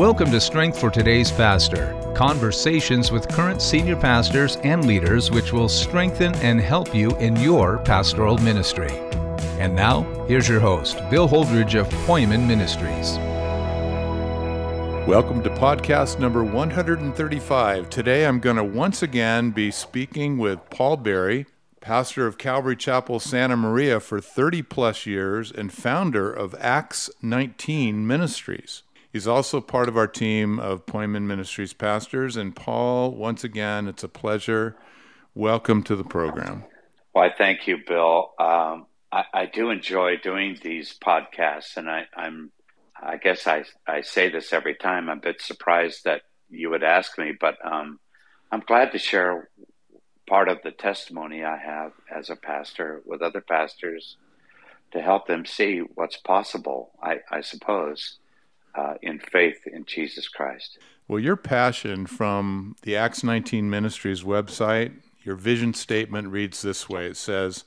Welcome to Strength for Today's Pastor, conversations with current senior pastors and leaders which will strengthen and help you in your pastoral ministry. And now, here's your host, Bill Holdridge of Poimen Ministries. Welcome to podcast number 135. Today I'm going to once again be speaking with Paul Berry, pastor of Calvary Chapel, Santa Maria for 30 plus years and founder of Acts 19 Ministries. He's also part of our team of Poimen Ministries pastors. And Paul, once again, it's a pleasure. Welcome to the program. Well, I thank you, Bill. I do enjoy doing these podcasts, and I guess I say this every time. I'm a bit surprised that you would ask me, but I'm glad to share part of the testimony I have as a pastor with other pastors to help them see what's possible, I suppose. In faith in Jesus Christ. Well, your passion from the Acts 19 Ministries website, your vision statement reads this way. It says,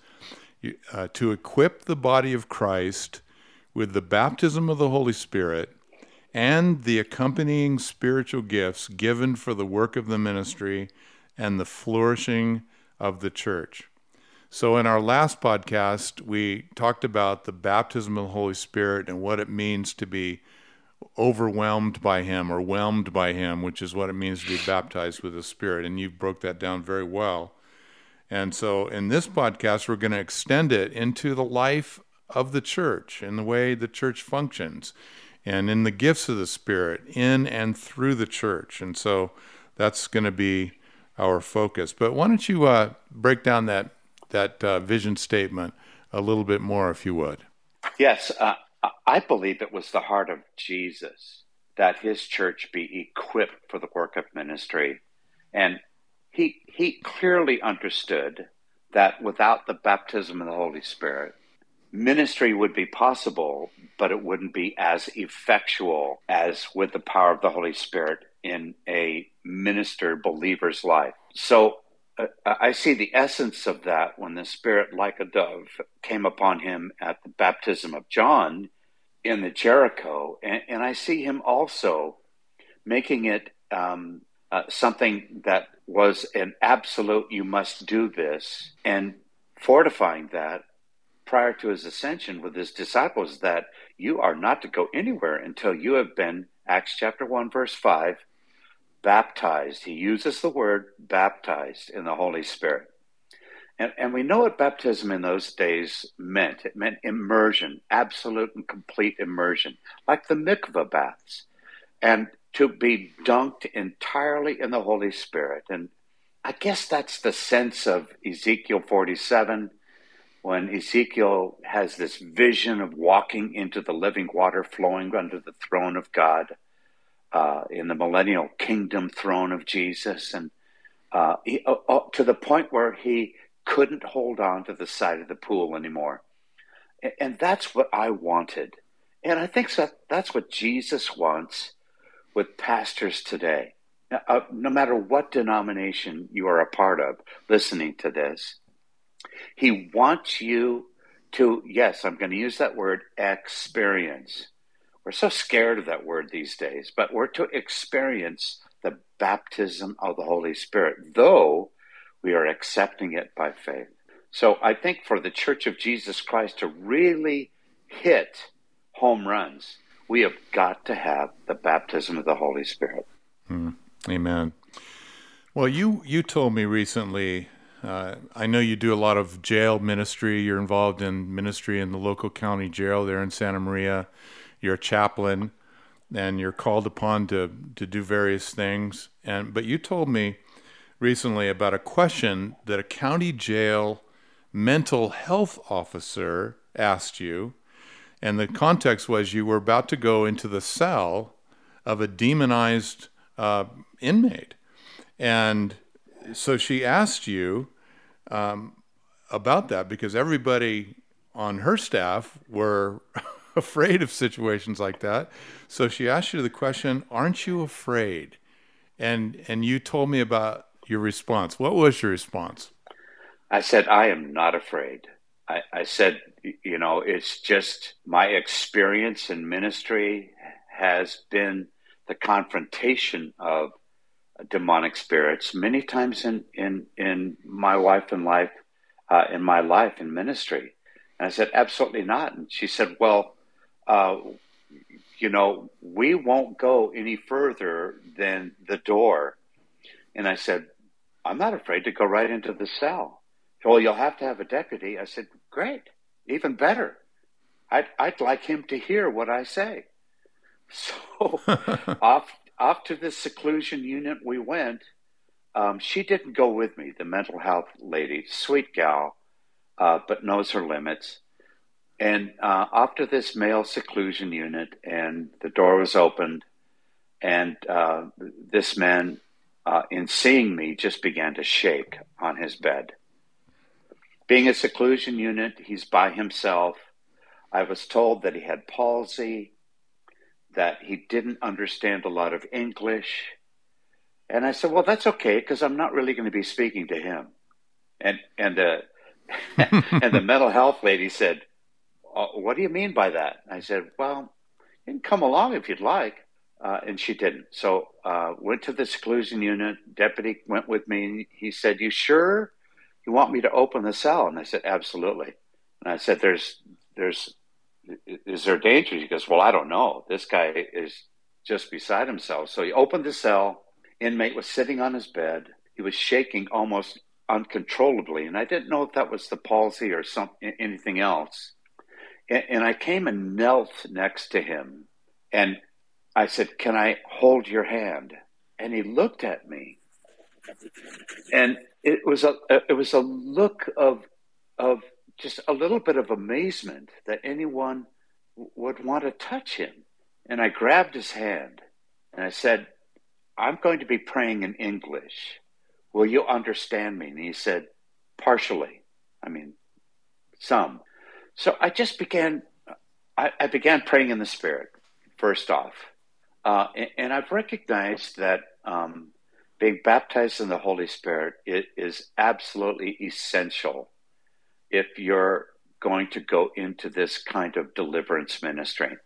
to equip the body of Christ with the baptism of the Holy Spirit and the accompanying spiritual gifts given for the work of the ministry and the flourishing of the church. So in our last podcast, we talked about the baptism of the Holy Spirit and what it means to be overwhelmed by him or whelmed by him, which is what it means to be baptized with the Spirit. And you broke that down very well. And so in this podcast, we're going to extend it into the life of the church and the way the church functions and in the gifts of the Spirit in and through the church. And so that's going to be our focus. But why don't you break down that vision statement a little bit more, if you would? Yes, I believe it was the heart of Jesus that his church be equipped for the work of ministry. And he clearly understood that without the baptism of the Holy Spirit, ministry would be possible, but it wouldn't be as effectual as with the power of the Holy Spirit in a ministered believer's life. So I see the essence of that when the Spirit, like a dove, came upon him at the baptism of John in the Jericho, and I see him also making it something that was an absolute, you must do this, and fortifying that prior to his ascension with his disciples that you are not to go anywhere until you have been, Acts chapter 1, verse 5, baptized. He uses the word baptized in the Holy Spirit. And we know what baptism in those days meant. It meant immersion, absolute and complete immersion, like the mikveh baths, and to be dunked entirely in the Holy Spirit. And I guess that's the sense of Ezekiel 47, when Ezekiel has this vision of walking into the living water flowing under the throne of God in the millennial kingdom throne of Jesus, and to the point where he couldn't hold on to the side of the pool anymore. And that's what I wanted. And I think that's what Jesus wants with pastors today. No matter what denomination you are a part of listening to this, he wants you to, yes, I'm going to use that word, experience. We're so scared of that word these days, but we're to experience the baptism of the Holy Spirit, though we are accepting it by faith. So I think for the Church of Jesus Christ to really hit home runs, we have got to have the baptism of the Holy Spirit. Amen. Well, you told me recently, I know you do a lot of jail ministry. You're involved in ministry in the local county jail there in Santa Maria. You're a chaplain, and you're called upon to do various things. But you told me recently about a question that a county jail mental health officer asked you, and the context was you were about to go into the cell of a demonized inmate. And so she asked you about that because everybody on her staff were afraid of situations like that. So she asked you the question, aren't you afraid? And you told me about your response. What was your response? I said, I am not afraid. I said, it's just my experience in ministry has been the confrontation of demonic spirits many times in my wife and life, in my life in ministry. And I said, absolutely not. And she said, well, we won't go any further than the door. And I said, I'm not afraid to go right into the cell. Well, you'll have to have a deputy. I said, great, even better. I'd like him to hear what I say. So off to the seclusion unit we went. She didn't go with me, the mental health lady, sweet gal, but knows her limits. And off to this male seclusion unit, and the door was opened, and this man, in seeing me, just began to shake on his bed. Being a seclusion unit, he's by himself. I was told that he had palsy, that he didn't understand a lot of English. And I said, well, that's okay, because I'm not really going to be speaking to him. And and the mental health lady said, what do you mean by that? I said, well, you can come along if you'd like. And she didn't. So went to the seclusion unit. Deputy went with me. And he said, you sure you want me to open the cell? And I said, absolutely. And I said, is there danger? He goes, well, I don't know. This guy is just beside himself. So he opened the cell. Inmate was sitting on his bed. He was shaking almost uncontrollably. And I didn't know if that was the palsy or anything else. And I came and knelt next to him. And I said, can I hold your hand? And he looked at me. And it was a look of just a little bit of amazement that anyone would want to touch him. And I grabbed his hand and I said, I'm going to be praying in English. Will you understand me? And he said, partially. I mean, some. So I just began praying in the Spirit, first off. And I've recognized that being baptized in the Holy Spirit is absolutely essential if you're going to go into this kind of deliverance ministry.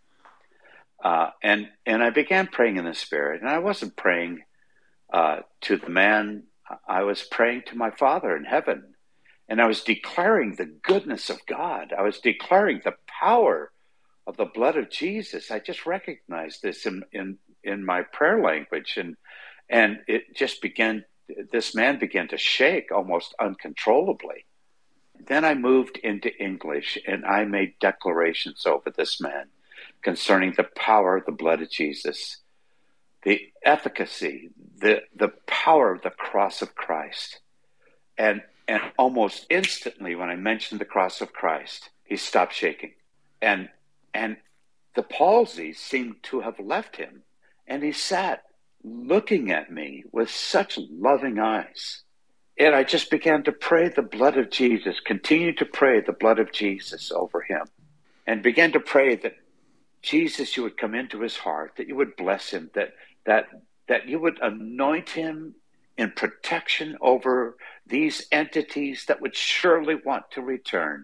And I began praying in the Spirit, and I wasn't praying to the man. I was praying to my Father in heaven, and I was declaring the goodness of God. I was declaring the power of the blood of Jesus. I just recognized this in my prayer language, and it just began. This man began to shake almost uncontrollably. Then I moved into English, and I made declarations over this man concerning the power of the blood of Jesus, the efficacy, the power of the cross of Christ. And almost instantly, when I mentioned the cross of Christ, he stopped shaking. And the palsy seemed to have left him. And he sat looking at me with such loving eyes. And I just began to pray the blood of Jesus, continue to pray the blood of Jesus over him, and began to pray that Jesus, you would come into his heart, that you would bless him, that you would anoint him in protection over these entities that would surely want to return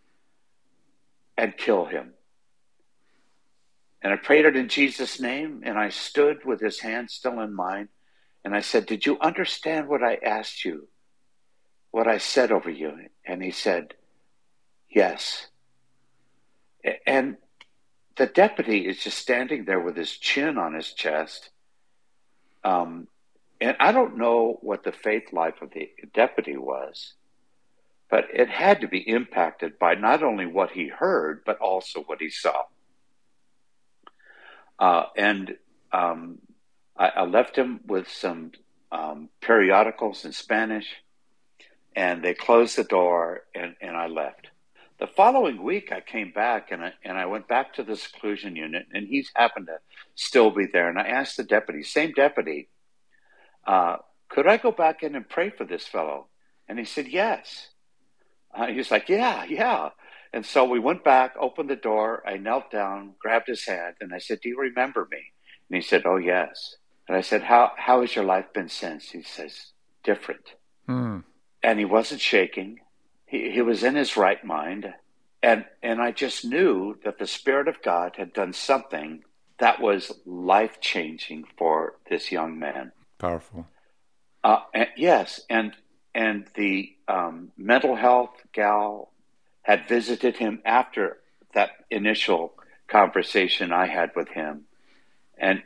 and kill him. And I prayed it in Jesus' name, and I stood with his hand still in mine, and I said, did you understand what I asked you, what I said over you? And he said, yes. And the deputy is just standing there with his chin on his chest. And I don't know what the faith life of the deputy was, but it had to be impacted by not only what he heard, but also what he saw. I left him with some periodicals in Spanish, and they closed the door, and I left. The following week, I came back, and I went back to the seclusion unit, and he happened to still be there. And I asked the deputy, same deputy, could I go back in and pray for this fellow? And he said, yes. He was like, yeah. And so we went back, opened the door. I knelt down, grabbed his hand, and I said, do you remember me? And he said, oh, yes. And I said, how has your life been since? He says, different. And he wasn't shaking. He was in his right mind. And I just knew that the Spirit of God had done something that was life-changing for this young man. Powerful. Yes, and the mental health gal had visited him after that initial conversation I had with him, and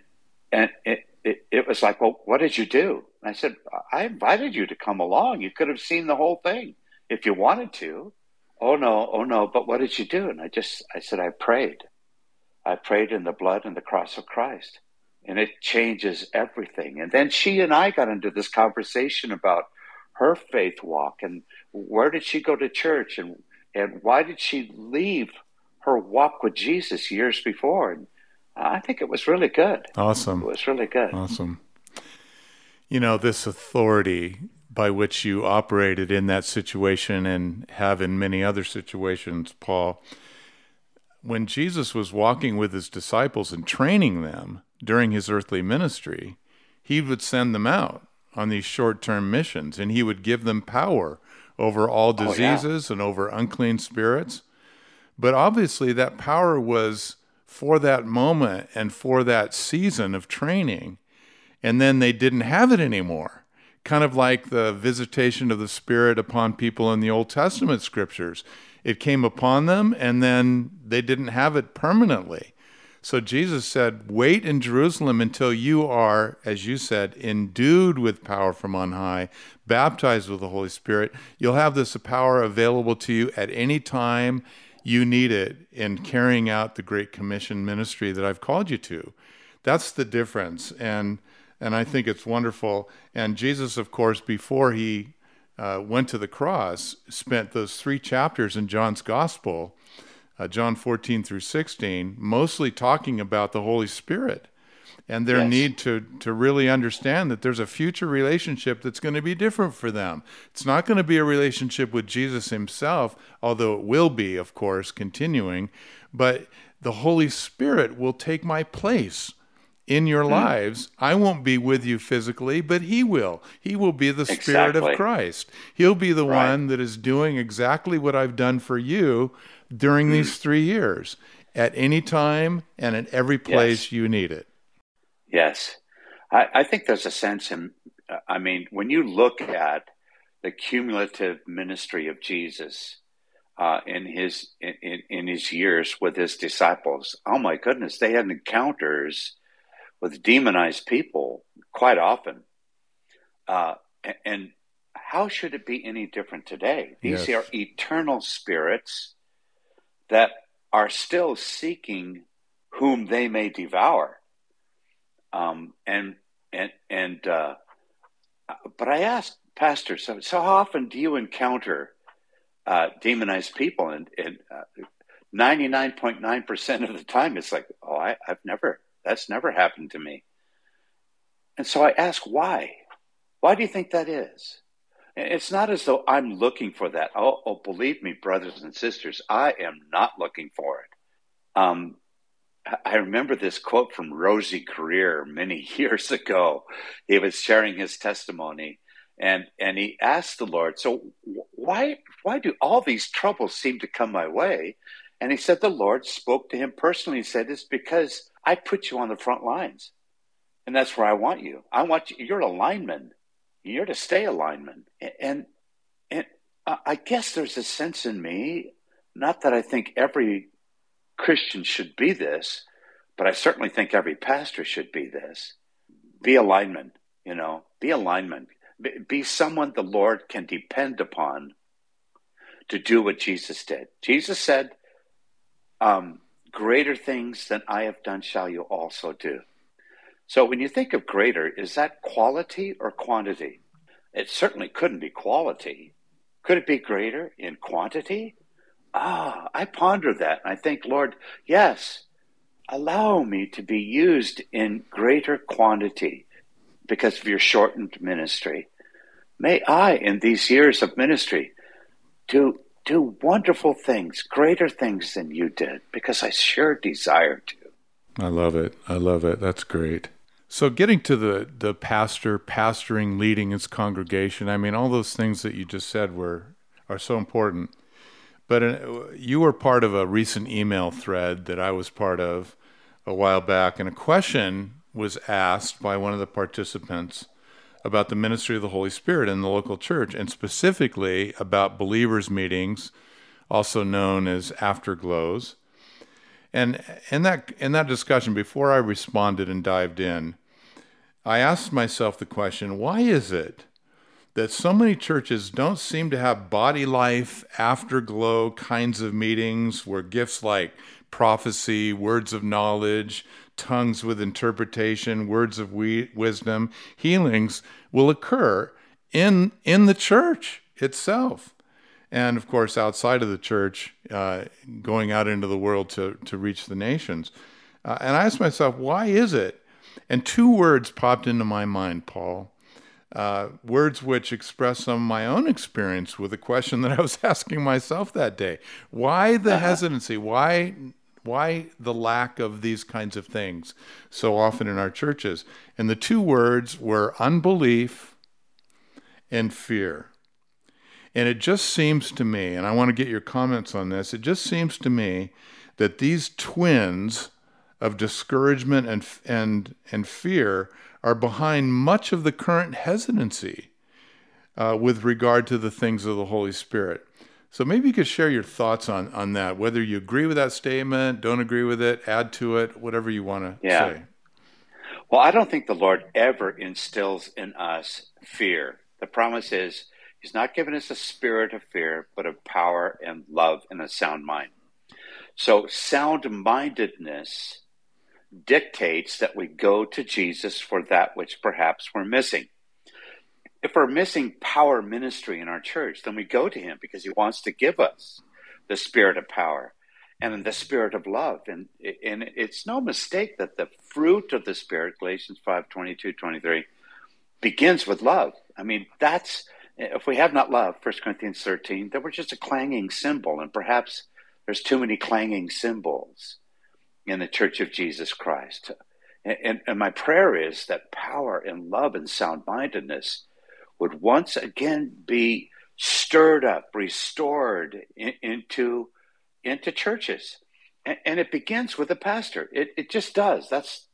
it was like, well, what did you do? And I said, I invited you to come along. You could have seen the whole thing if you wanted to. Oh no, but what did you do? And I said, I prayed. I prayed in the blood and the cross of Christ. And it changes everything. And then she and I got into this conversation about her faith walk and where did she go to church and why did she leave her walk with Jesus years before. And I think it was really good. Awesome. It was really good. Awesome. You know, this authority by which you operated in that situation and have in many other situations, Paul, when Jesus was walking with his disciples and training them during his earthly ministry, he would send them out on these short-term missions, and he would give them power over all diseases and over unclean spirits. But obviously that power was for that moment and for that season of training, and then they didn't have it anymore. Kind of like the visitation of the Spirit upon people in the Old Testament scriptures. It came upon them, and then they didn't have it permanently. So Jesus said, wait in Jerusalem until you are, as you said, endued with power from on high, baptized with the Holy Spirit. You'll have this power available to you at any time you need it in carrying out the Great Commission ministry that I've called you to. That's the difference, and I think it's wonderful. And Jesus, of course, before he went to the cross, spent those 3 chapters in John's Gospel, John 14 through 16, mostly talking about the Holy Spirit and their need to really understand that there's a future relationship that's going to be different for them. It's not going to be a relationship with Jesus himself, although it will be, of course, continuing, but the Holy Spirit will take my place in your lives. I won't be with you physically, but he will. He will be the Spirit of Christ. He'll be the one that is doing exactly what I've done for you during these 3 years, at any time and at every place you need it. Yes. I think there's a sense in, I mean, when you look at the cumulative ministry of Jesus in his years with his disciples, oh my goodness, they had encounters with demonized people quite often. And how should it be any different today? These are eternal spirits that are still seeking whom they may devour. But I asked pastors, so how often do you encounter demonized people? And 99.9% of the time, it's like, that's never happened to me. And so I ask, why? Why do you think that is? It's not as though I'm looking for that. Oh, believe me, brothers and sisters, I am not looking for it. I remember this quote from Rosie Greer many years ago. He was sharing his testimony, and he asked the Lord, so why do all these troubles seem to come my way? And he said the Lord spoke to him personally and said, it's because I put you on the front lines, and that's where I want you. I want you. You're a lineman. You're to stay a lineman. And I guess there's a sense in me, not that I think every Christian should be this, but I certainly think every pastor should be this. Be a lineman, be a lineman. Be someone the Lord can depend upon to do what Jesus did. Jesus said, greater things than I have done shall you also do. So when you think of greater, is that quality or quantity? It certainly couldn't be quality. Could it be greater in quantity? I ponder that. And I think, Lord, yes, allow me to be used in greater quantity because of your shortened ministry. May I, in these years of ministry, do wonderful things, greater things than you did, because I sure desire to. I love it. That's great. So getting to the pastor, pastoring, leading his congregation, I mean, all those things that you just said are so important. But you were part of a recent email thread that I was part of a while back, and a question was asked by one of the participants about the ministry of the Holy Spirit in the local church, and specifically about believers' meetings, also known as afterglows. And in that discussion, before I responded and dived in, I asked myself the question, why is it that so many churches don't seem to have body life, afterglow kinds of meetings where gifts like prophecy, words of knowledge, tongues with interpretation, words of wisdom, healings will occur in the church itself? And of course, outside of the church, going out into the world to reach the nations. And I asked myself, why is it? And two words popped into my mind, Paul. Words which express some of my own experience with the question that I was asking myself that day. Why the hesitancy? Why the lack of these kinds of things so often in our churches? And the two words were unbelief and fear. And it just seems to me, and I want to get your comments on this, it just seems to me that these twins of discouragement and fear are behind much of the current hesitancy with regard to the things of the Holy Spirit. So maybe you could share your thoughts on that, whether you agree with that statement, don't agree with it, add to it, whatever you want to say. Well, I don't think the Lord ever instills in us fear. The promise is He's not given us a spirit of fear, but of power and love and a sound mind. So sound-mindedness dictates that we go to Jesus for that which perhaps we're missing. If we're missing power ministry in our church, then we go to Him because He wants to give us the spirit of power and the spirit of love. And it's no mistake that the fruit of the Spirit, Galatians 5:22-23, begins with love. I mean, if we have not love, 1 Corinthians 13, then we're just a clanging cymbal, and perhaps there's too many clanging cymbals in the Church of Jesus Christ. And my prayer is that power and love and sound-mindedness would once again be stirred up, restored into churches. And it begins with the pastor. It just does.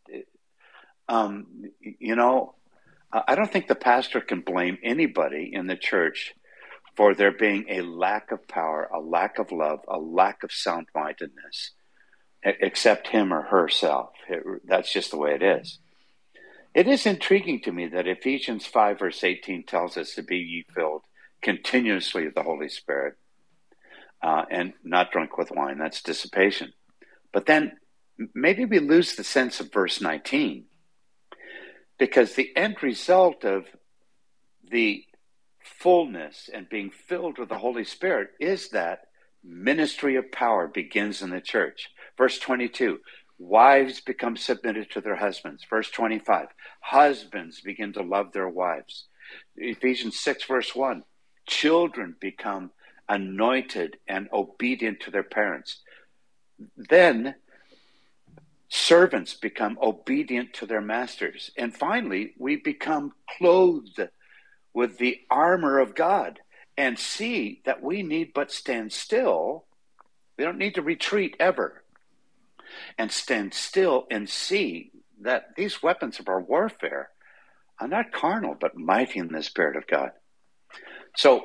I don't think the pastor can blame anybody in the church for there being a lack of power, a lack of love, a lack of sound-mindedness, except him or herself. That's just the way it is. It is intriguing to me that Ephesians 5, verse 18 tells us to be ye filled continuously with the Holy Spirit and not drunk with wine. That's dissipation. But then maybe we lose the sense of verse 19, because the end result of the fullness and being filled with the Holy Spirit is that ministry of power begins in the church. Verse 22, wives become submitted to their husbands. Verse 25, husbands begin to love their wives. Ephesians 6, verse 1, children become anointed and obedient to their parents. Then servants become obedient to their masters. And finally, we become clothed with the armor of God and see that we need but stand still. We don't need to retreat ever. And stand still and see that these weapons of our warfare are not carnal, but mighty in the Spirit of God. So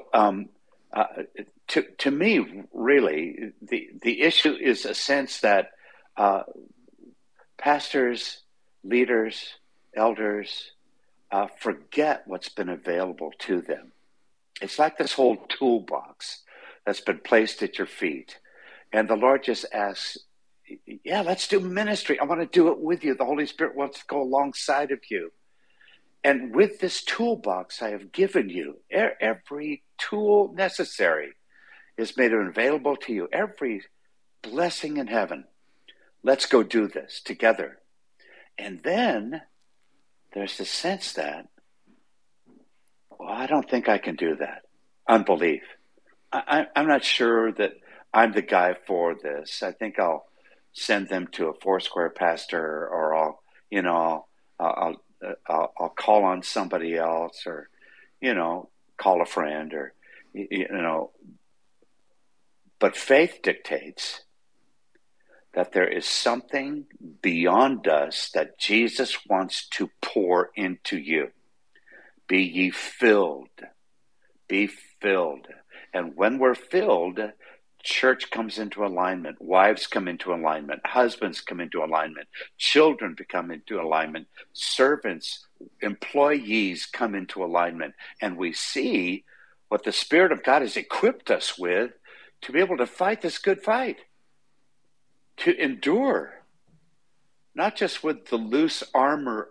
to me, really, the issue is a sense that pastors, leaders, elders forget what's been available to them. It's like this whole toolbox that's been placed at your feet. And the Lord just asks, yeah, let's do ministry. I want to do it with you. The Holy Spirit wants to go alongside of you. And with this toolbox I have given you, every tool necessary is made available to you. Every blessing in heaven. Let's go do this together. And then there's the sense that, well, I don't think I can do that. Unbelief. I'm not sure that I'm the guy for this. I think I'll send them to a Foursquare pastor, or I'll call on somebody else, or, call a friend, or, But faith dictates that there is something beyond us that Jesus wants to pour into you. Be ye filled. Be filled. And when we're filled, church comes into alignment. Wives come into alignment. Husbands come into alignment. Children become into alignment. Servants, employees come into alignment. And we see what the Spirit of God has equipped us with to be able to fight this good fight, to endure, not just with the loose armor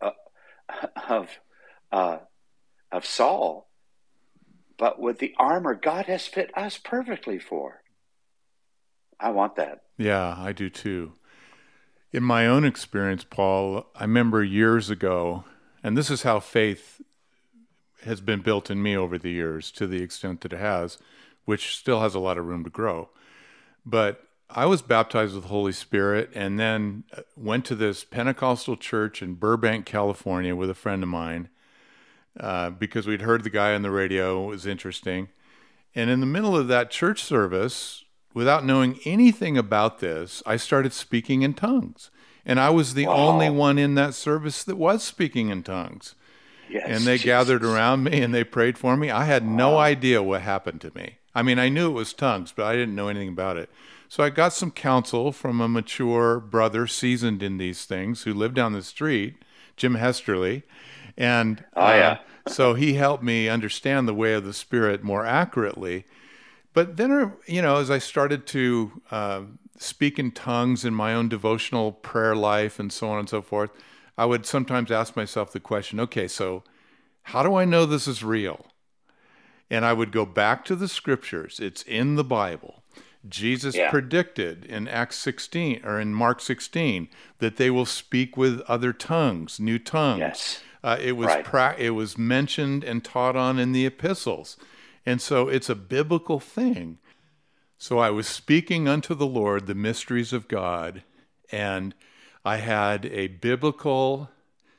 of Saul, but with the armor God has fit us perfectly for. I want that. Yeah, I do too. In my own experience, Paul, I remember years ago, and this is how faith has been built in me over the years to the extent that it has, which still has a lot of room to grow. But I was baptized with the Holy Spirit and then went to this Pentecostal church in Burbank, California with a friend of mine because we'd heard the guy on the radio. It was interesting. And in the middle of that church service, without knowing anything about this, I started speaking in tongues. And I was the only one in that service that was speaking in tongues. Yes, and they gathered around me and they prayed for me. I had no idea what happened to me. I mean, I knew it was tongues, but I didn't know anything about it. So I got some counsel from a mature brother seasoned in these things who lived down the street, Jim Hesterly. And so he helped me understand the way of the Spirit more accurately. But then, as I started to speak in tongues in my own devotional prayer life and so on and so forth, I would sometimes ask myself the question, okay, so how do I know this is real? And I would go back to the scriptures. It's in the Bible. Jesus predicted in Acts 16 or in Mark 16 that they will speak with other tongues, new tongues. Yes. It was mentioned and taught on in the epistles. And so it's a biblical thing. So I was speaking unto the Lord the mysteries of God, and I had a biblical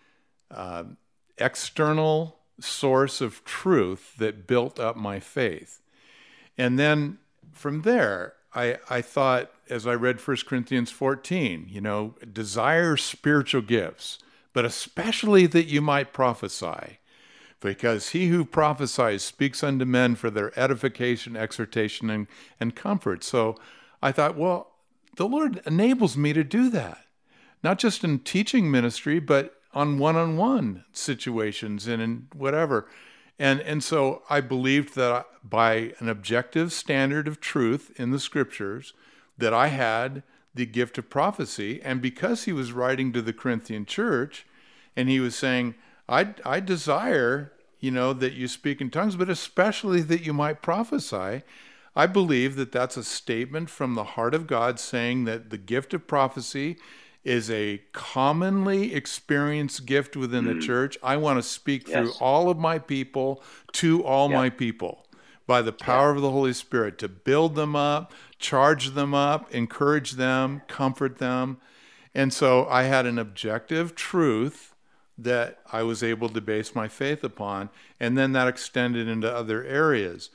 external source of truth that built up my faith. And then from there, I thought, as I read 1 Corinthians 14, desire spiritual gifts, but especially that you might prophesy. Because he who prophesies speaks unto men for their edification, exhortation, and comfort. So I thought, well, the Lord enables me to do that. Not just in teaching ministry, but on one-on-one situations and in whatever. And so I believed that by an objective standard of truth in the scriptures, that I had the gift of prophecy. And because he was writing to the Corinthian church, and he was saying, I desire, that you speak in tongues, but especially that you might prophesy. I believe that that's a statement from the heart of God saying that the gift of prophecy is a commonly experienced gift within the church. I want to speak through all of my people to all my people by the power of the Holy Spirit to build them up, charge them up, encourage them, comfort them. And so I had an objective truth that I was able to base my faith upon, and then that extended into other areas.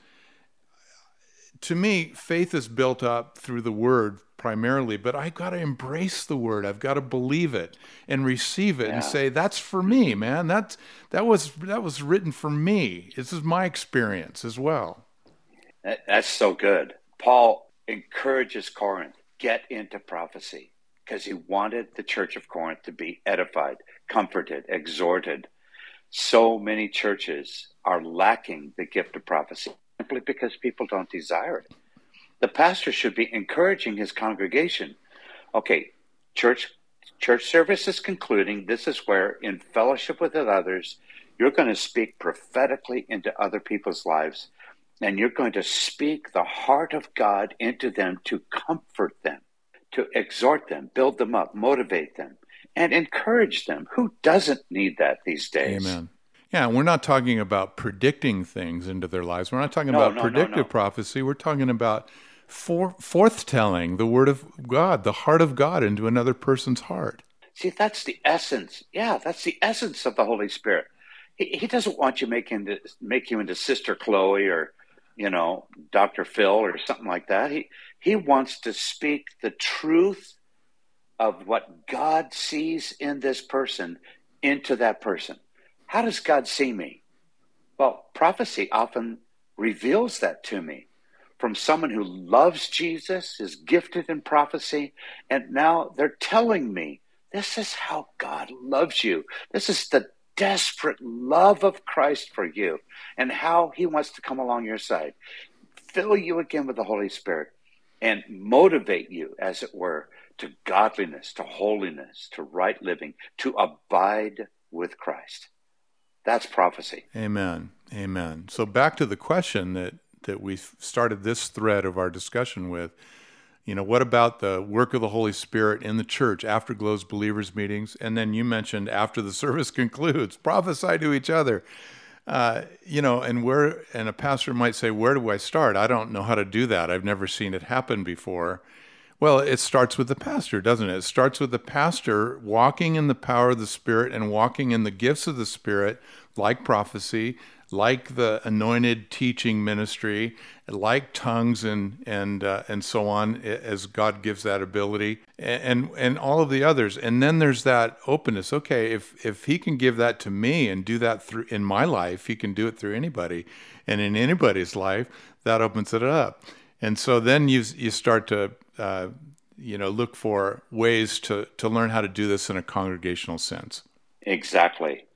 To me, faith is built up through the Word primarily, but I got to embrace the Word. I've got to believe it and receive it and say, that's for me, man. That was written for me. This is my experience as well. That's so good. Paul encourages Corinth, get into prophecy, because he wanted the church of Corinth to be edified, comforted, exhorted. So many churches are lacking the gift of prophecy simply because people don't desire it. The pastor should be encouraging his congregation. Okay, church service is concluding. This is where, in fellowship with others, you're going to speak prophetically into other people's lives, and you're going to speak the heart of God into them to comfort them, to exhort them, build them up, motivate them, and encourage them. Who doesn't need that these days? Amen. Yeah, we're not talking about predicting things into their lives. We're not talking about predictive prophecy. We're talking about forthtelling the Word of God, the heart of God into another person's heart. See, that's the essence. Yeah, that's the essence of the Holy Spirit. He doesn't want you make you into Sister Chloe or, Dr. Phil or something like that. He wants to speak the truth of what God sees in this person into that person. How does God see me? Well, prophecy often reveals that to me from someone who loves Jesus, is gifted in prophecy, and now they're telling me, this is how God loves you. This is the desperate love of Christ for you and how he wants to come along your side, fill you again with the Holy Spirit, and motivate you, as it were, to godliness, to holiness, to right living, to abide with Christ. That's prophecy. Amen. Amen. So back to the question that we started this thread of our discussion with, what about the work of the Holy Spirit in the church, afterglows, believers meetings, and then you mentioned after the service concludes, prophesy to each other. And a pastor might say, where do I start? I don't know how to do that. I've never seen it happen before. Well, it starts with the pastor, doesn't it? It starts with the pastor walking in the power of the Spirit and walking in the gifts of the Spirit, like prophecy, like the anointed teaching ministry, like tongues and so on, as God gives that ability, and all of the others. And then there's that openness. Okay, if he can give that to me and do that through in my life, he can do it through anybody, and in anybody's life, that opens it up. And so then you start to look for ways to learn how to do this in a congregational sense. Exactly.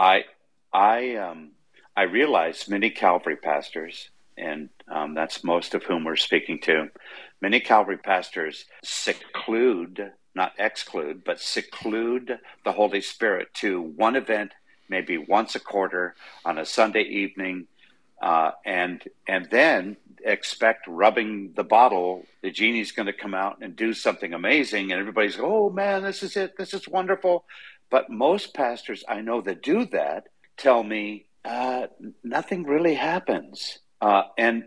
I realize many Calvary pastors, and that's most of whom we're speaking to, many Calvary pastors seclude, not exclude, but seclude the Holy Spirit to one event, maybe once a quarter on a Sunday evening, and then expect rubbing the bottle, the genie's going to come out and do something amazing, and everybody's, oh man, this is it, this is wonderful. But most pastors I know that do that tell me nothing really happens, and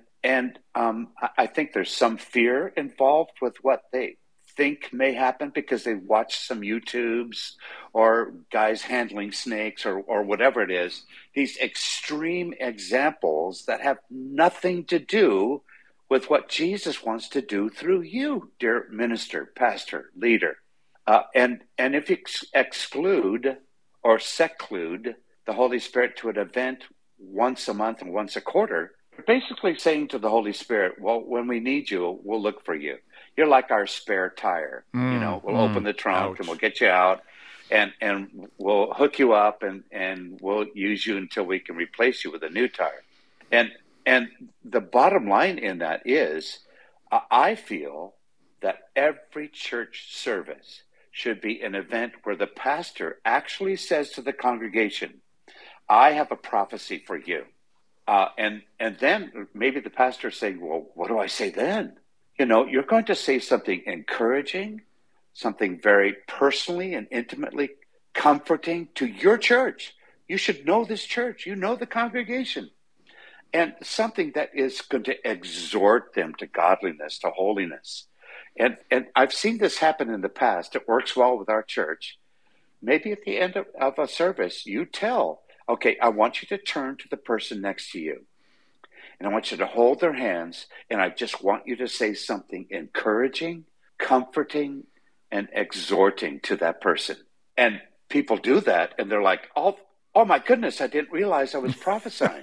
I think there's some fear involved with what they think may happen because they watch some YouTubes or guys handling snakes or whatever it is. These extreme examples that have nothing to do with what Jesus wants to do through you, dear minister, pastor, leader. And if you exclude or seclude the Holy Spirit to an event once a month and once a quarter, you're basically saying to the Holy Spirit, well, when we need you, we'll look for you. You're like our spare tire. We'll open the trunk and we'll get you out and we'll hook you up and we'll use you until we can replace you with a new tire. And the bottom line in that is, I feel that every church service should be an event where the pastor actually says to the congregation, I have a prophecy for you. And then maybe the pastor saying, well, what do I say then? You're going to say something encouraging, something very personally and intimately comforting to your church. You should know this church. You know the congregation. And something that is going to exhort them to godliness, to holiness. And I've seen this happen in the past. It works well with our church. Maybe at the end of a service, you tell, okay, I want you to turn to the person next to you. And I want you to hold their hands, and I just want you to say something encouraging, comforting, and exhorting to that person. And people do that, and they're like, oh my goodness, I didn't realize I was prophesying.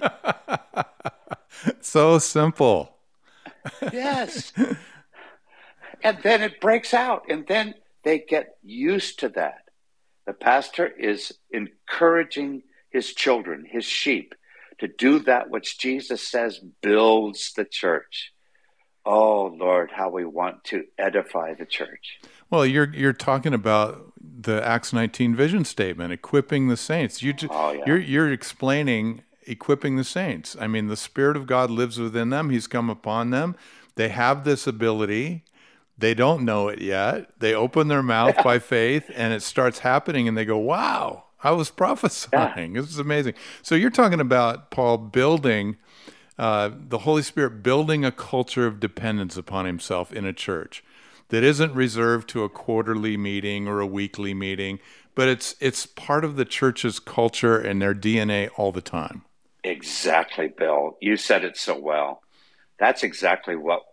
So simple. Yes. And then it breaks out, and then they get used to that. The pastor is encouraging his children, his sheep, to do that which Jesus says builds the church. Oh, Lord, how we want to edify the church. Well, you're talking about the Acts 19 vision statement, equipping the saints. You're explaining equipping the saints. I mean, the Spirit of God lives within them. He's come upon them. They have this ability. They don't know it yet. They open their mouth by faith, and it starts happening, and they go, wow, I was prophesying. This is amazing. So you're talking about, Paul, building, the Holy Spirit building a culture of dependence upon himself in a church that isn't reserved to a quarterly meeting or a weekly meeting, but it's part of the church's culture and their DNA all the time. Exactly, Bill. You said it so well. That's exactly what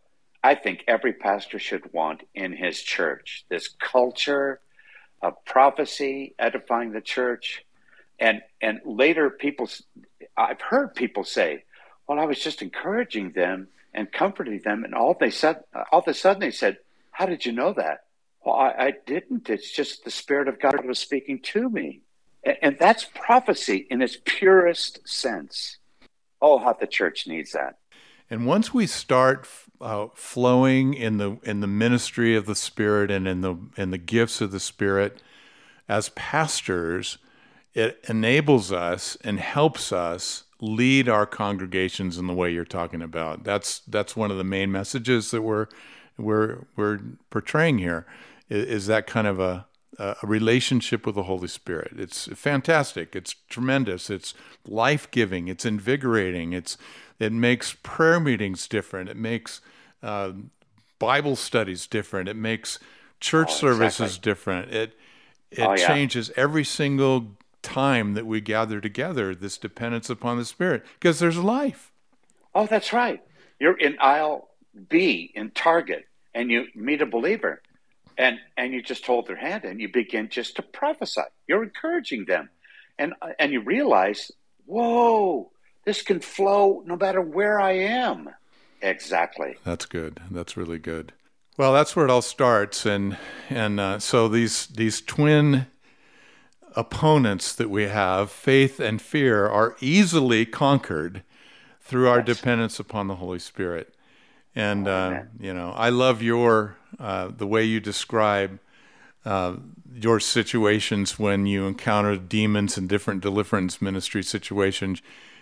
I think every pastor should want in his church, this culture of prophecy, edifying the church. And later I've heard people say, well, I was just encouraging them and comforting them. And all of a sudden they said, how did you know that? Well, I didn't. It's just the Spirit of God was speaking to me. And that's prophecy in its purest sense. Oh, how the church needs that. And once we start flowing in the ministry of the Spirit and in the gifts of the Spirit as pastors, it enables us and helps us lead our congregations in the way you're talking about. That's one of the main messages that we're portraying here, is that kind of a relationship with the Holy Spirit. It's fantastic. It's tremendous. It's life-giving. It's invigorating. It makes prayer meetings different. It makes Bible studies different. It makes church services different. It changes every single time that we gather together, this dependence upon the Spirit, because there's life. Oh, that's right. You're in aisle B in Target, and you meet a believer, and you just hold their hand, and you begin just to prophesy. You're encouraging them, and you realize, whoa, this can flow no matter where I am. Exactly. That's good. That's really good. Well, that's where it all starts, and so these twin opponents that we have, faith and fear, are easily conquered through our dependence upon the Holy Spirit. And I love the way you describe your situations when you encounter demons in different deliverance ministry situations.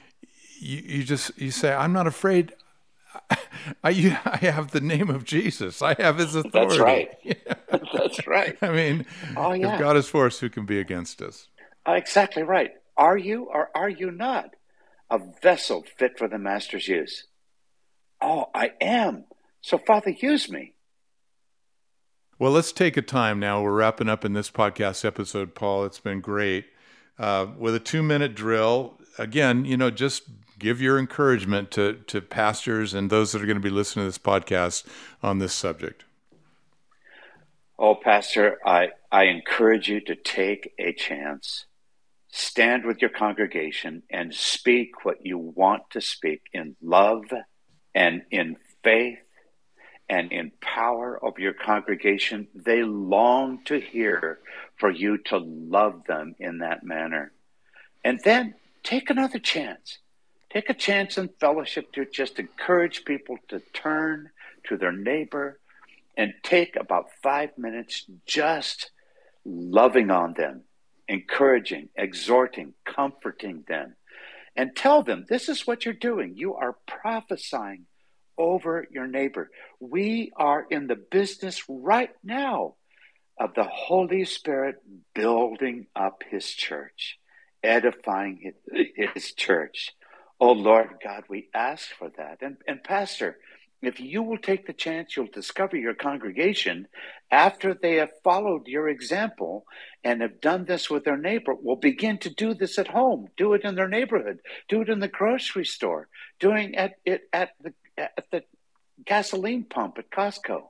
You say, I'm not afraid. I have the name of Jesus. I have his authority. That's right. Yeah. That's right. I mean, if God is for us, who can be against us? Exactly right. Are you or are you not a vessel fit for the Master's use? Oh, I am. So, Father, use me. Well, let's take a time now. We're wrapping up in this podcast episode, Paul. It's been great. With a 2-minute drill, again, just give your encouragement to pastors and those that are going to be listening to this podcast on this subject. Oh, Pastor, I encourage you to take a chance. Stand with your congregation and speak what you want to speak in love and in faith and in power of your congregation. They long to hear for you to love them in that manner. And then take another chance. Take a chance in fellowship to just encourage people to turn to their neighbor and take about 5 minutes just loving on them, encouraging, exhorting, comforting them, and tell them this is what you're doing. You are prophesying over your neighbor. We are in the business right now of the Holy Spirit building up his church, edifying his church. Oh, Lord God, we ask for that. And Pastor, if you will take the chance, you'll discover your congregation, after they have followed your example and have done this with their neighbor, will begin to do this at home, do it in their neighborhood, do it in the grocery store, doing it at the gasoline pump at Costco.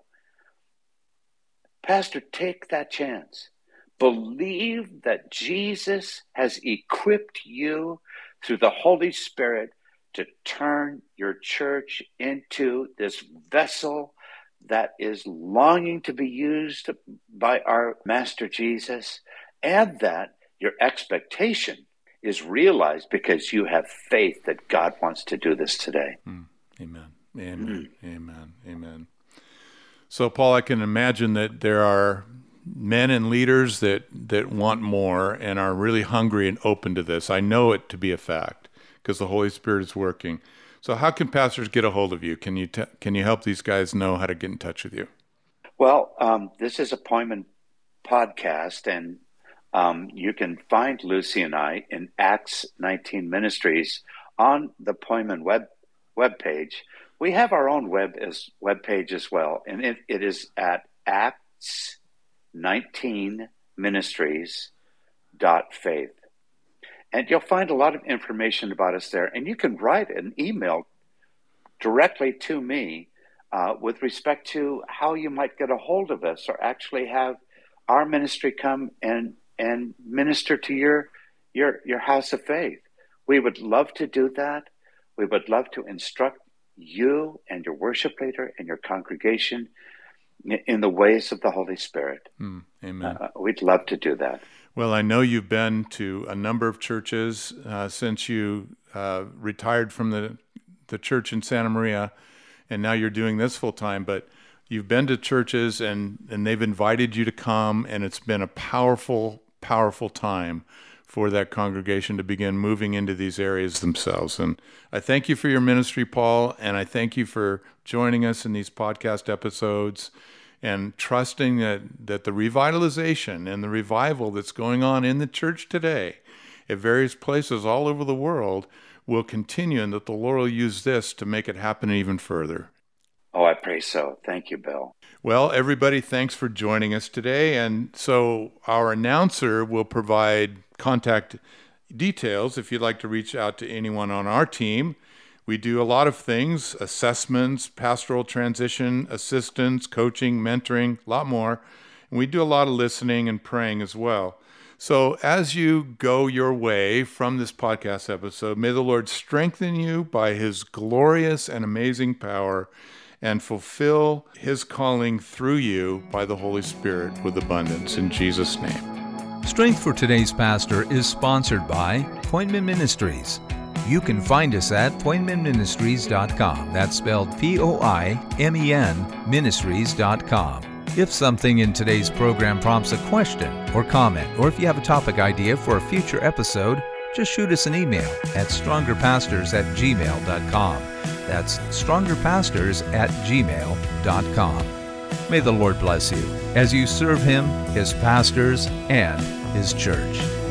Pastor, take that chance. Believe that Jesus has equipped you through the Holy Spirit to turn your church into this vessel that is longing to be used by our Master Jesus, and that your expectation is realized because you have faith that God wants to do this today. Amen. Amen. Amen. Amen. So, Paul, I can imagine that there are men and leaders that want more and are really hungry and open to this. I know it to be a fact because the Holy Spirit is working. So how can pastors get a hold of you? Can you help these guys know how to get in touch with you? Well, this is a Poimen podcast, and you can find Lucy and I in Acts 19 Ministries on the Poimen web page. We have our own web page as well, and it is at acts19ministries.faith. And you'll find a lot of information about us there. And you can write an email directly to me with respect to how you might get a hold of us or actually have our ministry come and minister to your house of faith. We would love to do that. We would love to instruct you and your worship leader and your congregation in the ways of the Holy Spirit. Amen. We'd love to do that. Well, I know you've been to a number of churches since you retired from the church in Santa Maria, and now you're doing this full time, but you've been to churches and they've invited you to come, and it's been a powerful, powerful time for that congregation to begin moving into these areas themselves. And I thank you for your ministry, Paul, and I thank you for joining us in these podcast episodes and trusting that the revitalization and the revival that's going on in the church today at various places all over the world will continue, and that the Lord will use this to make it happen even further. Oh, I pray so. Thank you, Bill. Well, everybody, thanks for joining us today. And so our announcer will provide contact details if you'd like to reach out to anyone on our team. We do a lot of things: assessments, pastoral transition, assistance, coaching, mentoring, a lot more. And we do a lot of listening and praying as well. So as you go your way from this podcast episode, may the Lord strengthen you by his glorious and amazing power and fulfill his calling through you by the Holy Spirit with abundance. In Jesus' name. Strength for Today's Pastor is sponsored by Pointman Ministries. You can find us at pointmanministries.com. That's spelled Poimen ministries.com. If something in today's program prompts a question or comment, or if you have a topic idea for a future episode, just shoot us an email at strongerpastors@gmail.com. That's strongerpastors@gmail.com. May the Lord bless you as you serve him, his pastors, and his church.